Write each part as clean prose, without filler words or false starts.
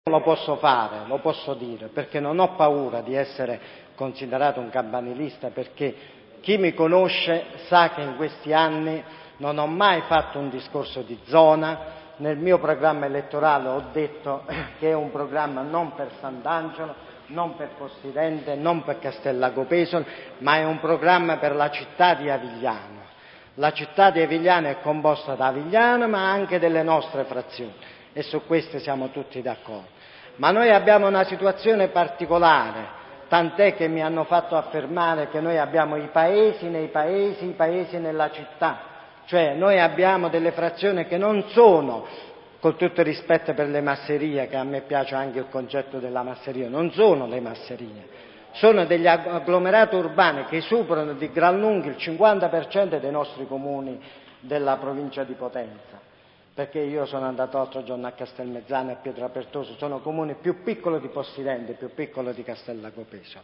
Lo posso fare, lo posso dire, perché non ho paura di essere considerato un campanilista, perché chi mi conosce sa che in questi anni non ho mai fatto un discorso di zona. Nel mio programma elettorale ho detto che è un programma non per Sant'Angelo, non per Possidente, non per Castellago Pesaro, ma è un programma per la città di Avigliano. La città di Avigliano è composta da Avigliano, ma anche delle nostre frazioni, e su questo siamo tutti d'accordo. Ma noi abbiamo una situazione particolare, tant'è che mi hanno fatto affermare che noi abbiamo i paesi nei paesi, i paesi nella città. Cioè noi abbiamo delle frazioni che non sono, con tutto il rispetto per le masserie, che a me piace anche il concetto della masseria, non sono le masserie, sono degli agglomerati urbani che superano di gran lunga il 50% dei nostri comuni della provincia di Potenza. Perché io sono andato l'altro giorno a Castelmezzano e a Pietrapertoso, sono comuni più piccoli di Possidente, più piccoli di Castellago Pesaro.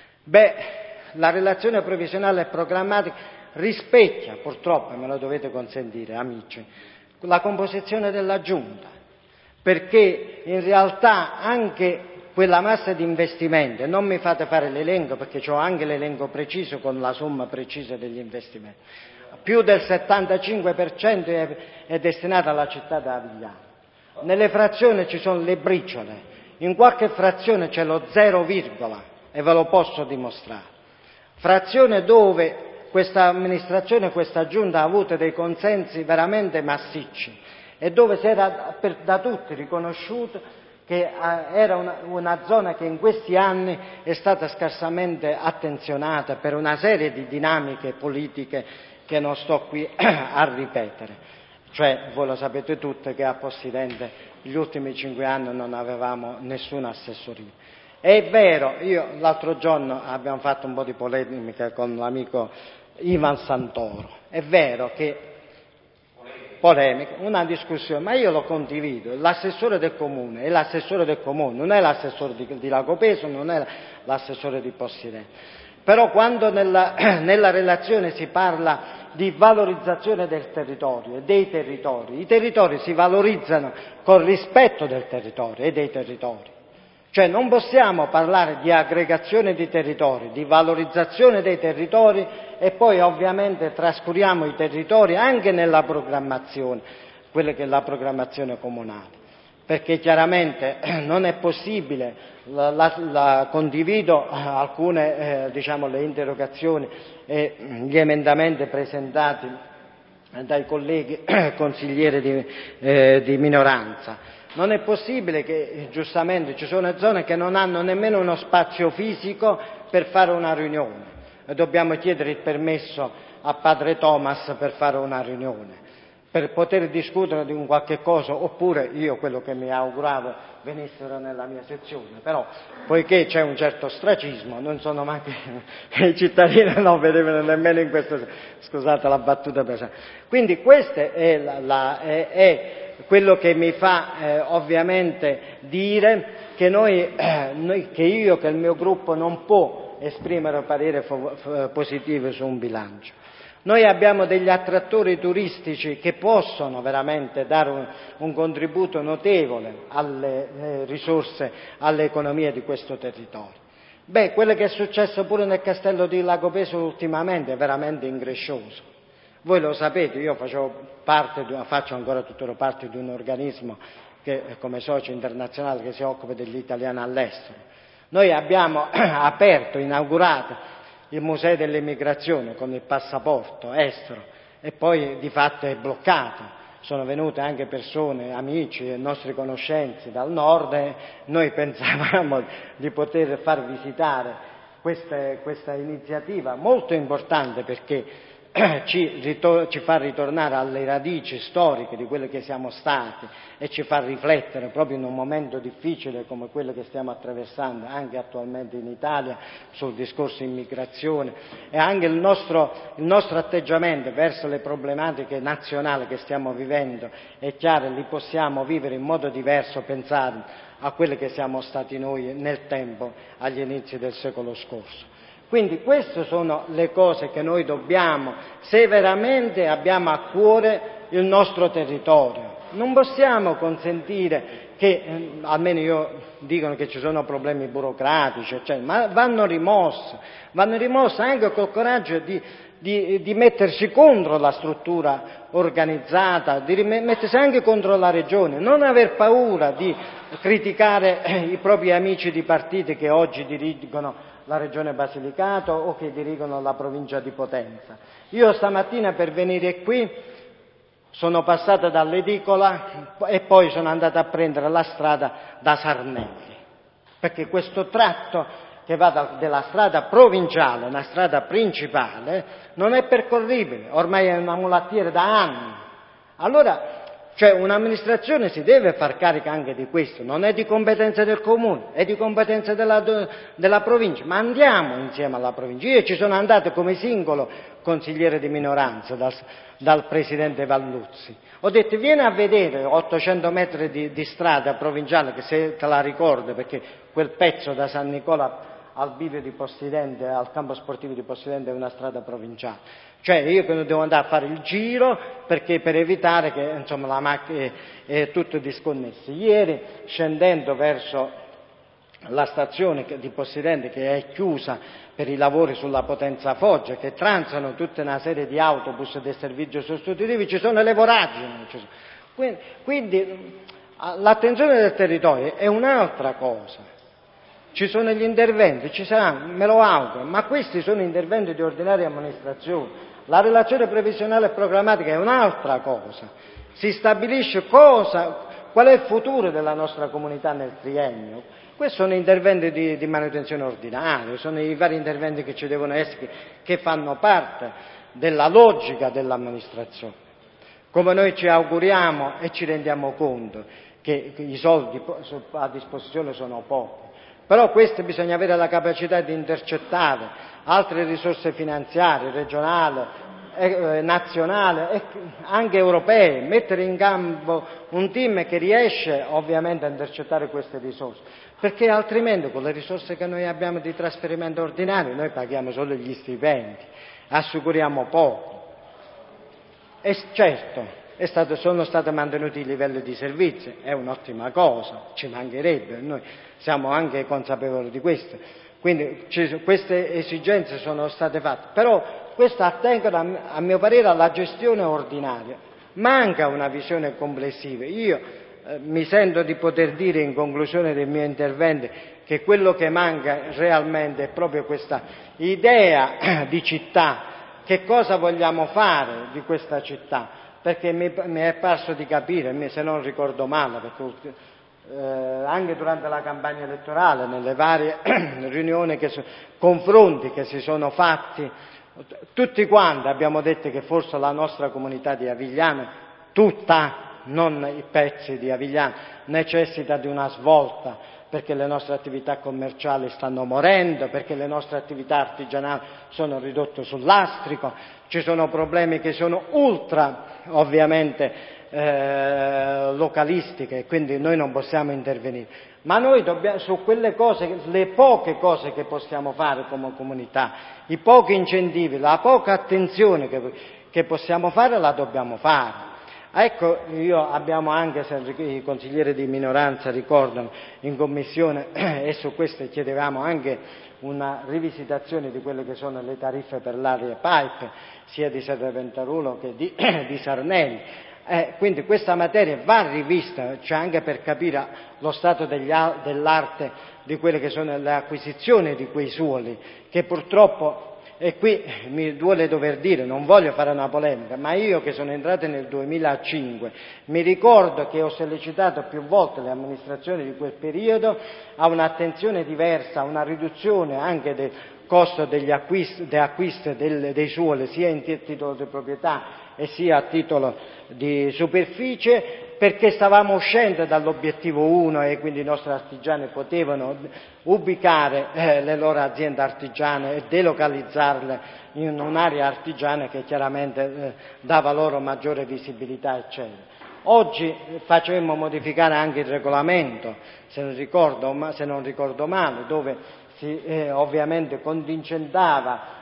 La relazione provvisionale e programmatica rispecchia, purtroppo, me lo dovete consentire amici, la composizione della Giunta, perché in realtà anche quella massa di investimenti, non mi fate fare l'elenco perché ho anche l'elenco preciso con la somma precisa degli investimenti, più del 75% è destinato alla città di Avigliano. Nelle frazioni ci sono le briciole, in qualche frazione c'è lo 0, e ve lo posso dimostrare. Frazione dove questa amministrazione, questa giunta ha avuto dei consensi veramente massicci e dove si era da tutti riconosciuto che era una zona che in questi anni è stata scarsamente attenzionata per una serie di dinamiche politiche che non sto qui a ripetere. Cioè, voi lo sapete tutti che a Possidente gli ultimi 5 anni non avevamo nessun assessorio. È vero, l'altro giorno abbiamo fatto un po' di polemica con l'amico Ivan Santoro, è vero che polemica, una discussione, ma io lo condivido, l'assessore del comune è l'assessore del comune, non è l'assessore di Lago Pesaro, non è l'assessore di Possidente. Però quando nella relazione si parla di valorizzazione del territorio e dei territori, i territori si valorizzano col rispetto del territorio e dei territori. Cioè non possiamo parlare di aggregazione di territori, di valorizzazione dei territori e poi ovviamente trascuriamo i territori anche nella programmazione, quella che è la programmazione comunale. Perché chiaramente non è possibile, condivido alcune le interrogazioni e gli emendamenti presentati dai colleghi consiglieri di minoranza. Non è possibile che giustamente ci sono zone che non hanno nemmeno uno spazio fisico per fare una riunione e dobbiamo chiedere il permesso a padre Thomas per fare una riunione, per poter discutere di un qualche cosa, oppure io quello che mi auguravo venissero nella mia sezione, però poiché c'è un certo ostracismo non sono mai che i cittadini non vedevano nemmeno in questo, scusate la battuta pesante. Quindi questo è quello che mi fa ovviamente dire che che il mio gruppo non può esprimere parere positivo su un bilancio. Noi abbiamo degli attrattori turistici che possono veramente dare un contributo notevole alle risorse, all'economia di questo territorio. Quello che è successo pure nel castello di Lago Pesaro ultimamente è veramente increscioso. Voi lo sapete, io faccio ancora tuttora parte di un organismo che come socio internazionale che si occupa degli italiani all'estero. Noi abbiamo inaugurato il Museo dell'Emigrazione con il passaporto estero e poi di fatto è bloccato. Sono venute anche persone, amici e nostri conoscenti dal nord e noi pensavamo di poter far visitare questa iniziativa molto importante perché ci fa ritornare alle radici storiche di quello che siamo stati e ci fa riflettere proprio in un momento difficile come quello che stiamo attraversando anche attualmente in Italia sul discorso immigrazione e anche il nostro atteggiamento verso le problematiche nazionali che stiamo vivendo è chiaro, li possiamo vivere in modo diverso pensando a quello che siamo stati noi nel tempo agli inizi del secolo scorso. Quindi queste sono le cose che noi dobbiamo, se veramente abbiamo a cuore il nostro territorio, non possiamo consentire che, almeno io dicono che ci sono problemi burocratici, eccetera, ma vanno rimossi anche col coraggio di mettersi contro la struttura organizzata, di mettersi anche contro la Regione, non aver paura di criticare i propri amici di partito che oggi dirigono la Regione Basilicata o che dirigono la provincia di Potenza. Io stamattina per venire qui sono passata dall'edicola e poi sono andata a prendere la strada da Sarnelli, perché questo tratto che va della strada provinciale, una strada principale, non è percorribile, ormai è una mulattiera da anni. Allora, cioè un'amministrazione si deve far carico anche di questo, non è di competenza del comune, è di competenza della provincia, ma andiamo insieme alla provincia. Io ci sono andato come singolo consigliere di minoranza dal presidente Valluzzi, ho detto vieni a vedere 800 metri di strada provinciale, che se te la ricordo, perché quel pezzo da San Nicola al bivio di Possidente, al campo sportivo di Possidente è una strada provinciale. Cioè io devo andare a fare il giro perché per evitare che insomma la macchina è tutto disconnesso. Ieri scendendo verso la stazione di Possidente, che è chiusa per i lavori sulla Potenza Foggia, che transitano tutta una serie di autobus del servizio sostitutivi, ci sono le voragini. Quindi l'attenzione del territorio è un'altra cosa. Ci sono gli interventi, ci saranno, me lo auguro, ma questi sono interventi di ordinaria amministrazione. La relazione previsionale e programmatica è un'altra cosa. Si stabilisce qual è il futuro della nostra comunità nel triennio. Questi sono interventi di manutenzione ordinaria, sono i vari interventi che ci devono essere, che fanno parte della logica dell'amministrazione. Come noi ci auguriamo e ci rendiamo conto che i soldi a disposizione sono pochi. Però questo bisogna avere la capacità di intercettare altre risorse finanziarie, regionali, nazionali e anche europee, mettere in campo un team che riesce ovviamente a intercettare queste risorse, perché altrimenti con le risorse che noi abbiamo di trasferimento ordinario noi paghiamo solo gli stipendi, assicuriamo poco. E certo, sono stati mantenuti i livelli di servizio, è un'ottima cosa, ci mancherebbe, noi siamo anche consapevoli di questo, quindi queste esigenze sono state fatte, però questo attengono a mio parere alla gestione ordinaria, manca una visione complessiva. Io mi sento di poter dire in conclusione del mio intervento che quello che manca realmente è proprio questa idea di città, che cosa vogliamo fare di questa città, perché mi è parso di capire, se non ricordo male, perché anche durante la campagna elettorale, nelle varie riunioni, confronti che si sono fatti, tutti quanti abbiamo detto che forse la nostra comunità di Avigliano, tutta, non i pezzi di Avigliano, necessita di una svolta, perché le nostre attività commerciali stanno morendo, perché le nostre attività artigianali sono ridotte sul lastrico, ci sono problemi che sono ultra, ovviamente, localistiche, quindi noi non possiamo intervenire. Ma noi dobbiamo, su quelle cose, le poche cose che possiamo fare come comunità, i pochi incentivi, la poca attenzione che possiamo fare, la dobbiamo fare. Ecco, abbiamo anche, se i consiglieri di minoranza ricordano, in commissione e su questo chiedevamo anche una rivisitazione di quelle che sono le tariffe per l'aria pipe, sia di Serravaentaruolo che di Sarnelli. Quindi questa materia va rivista, cioè anche per capire lo stato dell'arte di quelle che sono le acquisizioni di quei suoli, che purtroppo, e qui mi duole dover dire, non voglio fare una polemica, ma io che sono entrato nel 2005, mi ricordo che ho sollecitato più volte le amministrazioni di quel periodo a un'attenzione diversa, a una riduzione anche del costo degli acquisti dei suoli, sia in titolo di proprietà e sia a titolo di superficie, perché stavamo uscendo dall'obiettivo 1 e quindi i nostri artigiani potevano ubicare le loro aziende artigiane e delocalizzarle in un'area artigiana che chiaramente dava loro maggiore visibilità, eccetera. Oggi facemmo modificare anche il regolamento, se non ricordo male, dove si ovviamente contingentava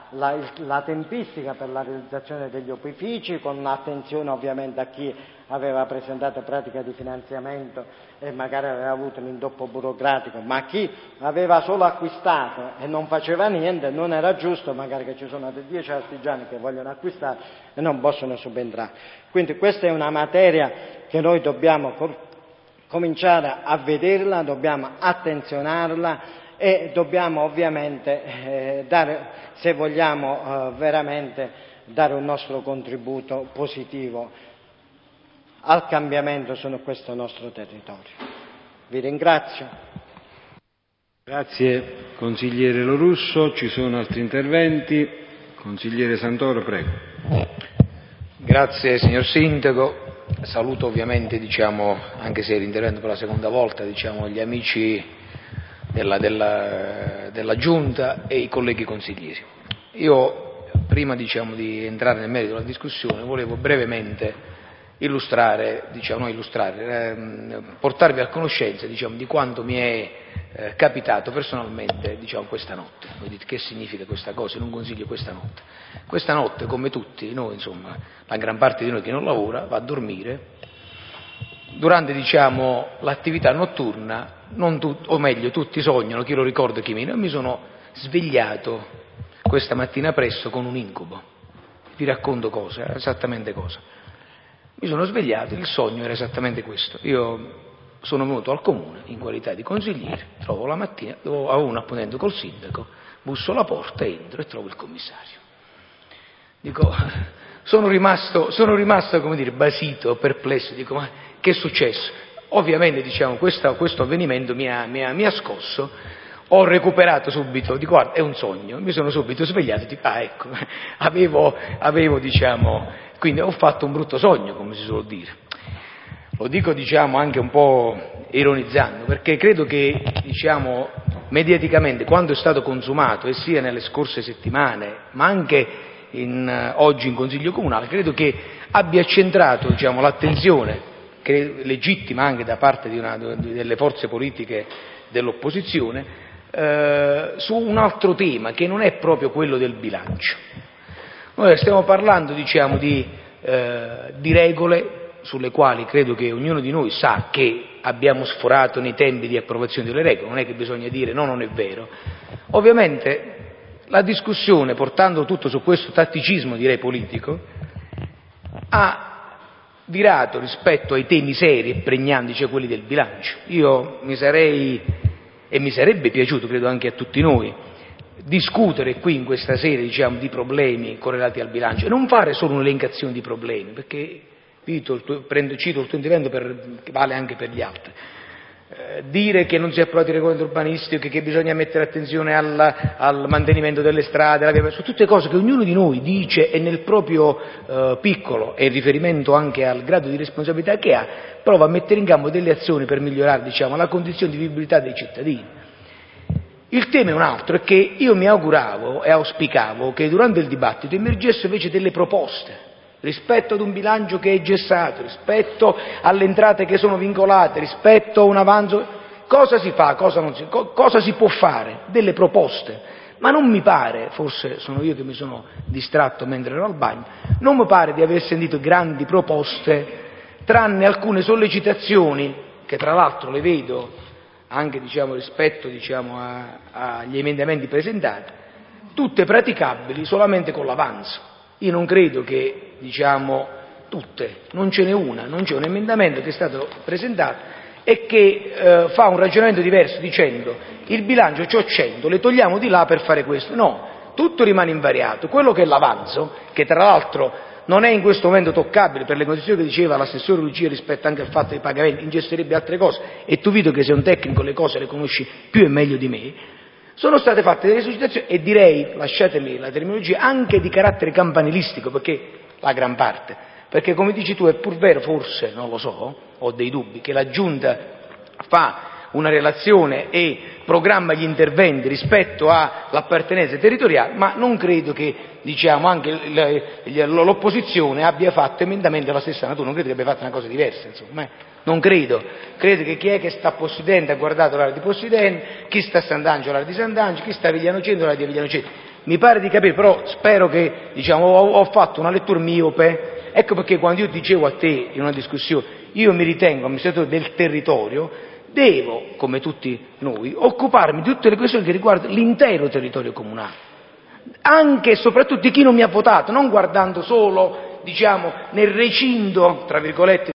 la tempistica per la realizzazione degli opifici, con attenzione ovviamente a chi aveva presentato pratica di finanziamento e magari aveva avuto un intoppo burocratico, ma chi aveva solo acquistato e non faceva niente, non era giusto magari che ci sono 10 artigiani che vogliono acquistare e non possono subentrare. Quindi questa è una materia che noi dobbiamo cominciare a vederla, dobbiamo attenzionarla e dobbiamo ovviamente dare, se vogliamo veramente dare un nostro contributo positivo al cambiamento su questo nostro territorio. Vi ringrazio. Grazie consigliere Lorusso. Ci sono altri interventi? Consigliere Santoro, prego. Grazie signor Sindaco. Saluto ovviamente, anche se l'intervento per la seconda volta, gli amici della Giunta e i colleghi consiglieri. Io, prima di entrare nel merito della discussione, volevo brevemente portarvi a conoscenza di quanto mi è capitato personalmente questa notte. Voi dite: che significa questa cosa in un consiglio questa notte? Questa notte, come tutti noi, la gran parte di noi che non lavora va a dormire. Durante l'attività notturna, o meglio tutti sognano, chi lo ricorda chi meno, e mi sono svegliato questa mattina presto con un incubo. Vi racconto esattamente cosa. Mi sono svegliato, il sogno era esattamente questo. Io sono venuto al comune in qualità di consigliere, trovo la mattina, avevo un appuntamento col sindaco, busso alla porta, entro e trovo il commissario. Dico, sono rimasto basito, perplesso, dico: ma che è successo? Ovviamente questo avvenimento mi ha scosso. Ho recuperato subito, dico: guarda, è un sogno. Mi sono subito svegliato, dico: ecco, quindi ho fatto un brutto sogno, come si suol dire. Lo dico anche un po' ironizzando, perché credo che mediaticamente quando è stato consumato, e sia nelle scorse settimane ma anche oggi in Consiglio Comunale, credo che abbia accentrato l'attenzione, legittima anche da parte delle forze politiche dell'opposizione, su un altro tema che non è proprio quello del bilancio. Noi stiamo parlando di regole sulle quali credo che ognuno di noi sa che abbiamo sforato nei tempi di approvazione delle regole, non è che bisogna dire no, non è vero. Ovviamente la discussione, portando tutto su questo tatticismo, direi politico, ha virato rispetto ai temi seri e pregnanti, cioè quelli del bilancio. Mi sarebbe piaciuto, credo anche a tutti noi, discutere qui in questa sede di problemi correlati al bilancio e non fare solo un'elencazione di problemi, perché cito il tuo intervento che vale anche per gli altri. Dire che non si è approvato il regolamento urbanistico, che bisogna mettere attenzione al mantenimento delle strade, sono tutte cose che ognuno di noi dice e nel proprio piccolo, e in riferimento anche al grado di responsabilità che ha, prova a mettere in campo delle azioni per migliorare la condizione di vivibilità dei cittadini. Il tema è un altro, è che io mi auguravo e auspicavo che durante il dibattito emergessero invece delle proposte rispetto ad un bilancio che è gessato, rispetto alle entrate che sono vincolate, rispetto a un avanzo. Cosa si fa, cosa si può fare? Delle proposte. Ma non mi pare, forse sono io che mi sono distratto mentre ero al bagno, non mi pare di aver sentito grandi proposte, tranne alcune sollecitazioni, che tra l'altro le vedo anche rispetto agli emendamenti presentati, tutte praticabili solamente con l'avanzo. Io non credo che tutte, non c'è un emendamento che è stato presentato e che fa un ragionamento diverso dicendo: il bilancio c'ho 100, le togliamo di là per fare questo. No, tutto rimane invariato. Quello che è l'avanzo, che tra l'altro non è in questo momento toccabile per le condizioni che diceva l'assessore Lucia rispetto anche al fatto dei pagamenti, ingesterebbe altre cose, e tu Vito che sei un tecnico le cose le conosci più e meglio di me. Sono state fatte delle sollecitazioni e direi, lasciatemi la terminologia, anche di carattere campanilistico, perché la gran parte, perché come dici tu è pur vero, forse, non lo so, ho dei dubbi, che la Giunta fa una relazione e programma gli interventi rispetto all'appartenenza territoriale, ma non credo che anche l'opposizione abbia fatto emendamenti della stessa natura, non credo che abbia fatto una cosa diversa, non credo che chi è che sta a Possidente ha guardato l'area di Possidente, chi sta a Sant'Angelo l'area di Sant'Angelo, chi sta a Vigliano Centro l'area di Vigliano Centro. mi pare di capire, però spero che, ho fatto una lettura miope. Ecco perché quando io dicevo a te in una discussione, io mi ritengo amministratore del territorio, devo, come tutti noi, occuparmi di tutte le questioni che riguardano l'intero territorio comunale, anche e soprattutto di chi non mi ha votato, non guardando solo, nel recinto, tra virgolette,